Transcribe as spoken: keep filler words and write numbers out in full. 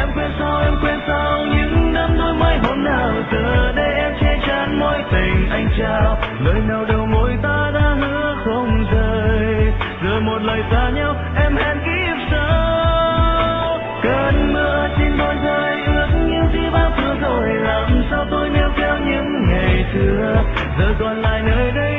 Em quên sao, em quên sao những đắm đuối mấy hôm nào, giờ đây em che chắn mối tình anh trao. Lời nào đầu môi ta đã hứa không rời, giờ một lời xa nhau em hẹn kiếp sau. Cơn mưa trên đôi rơi ướt những gì bao vừa rồi, làm sao tôi níu kéo những ngày xưa, giờ còn lại nơi đây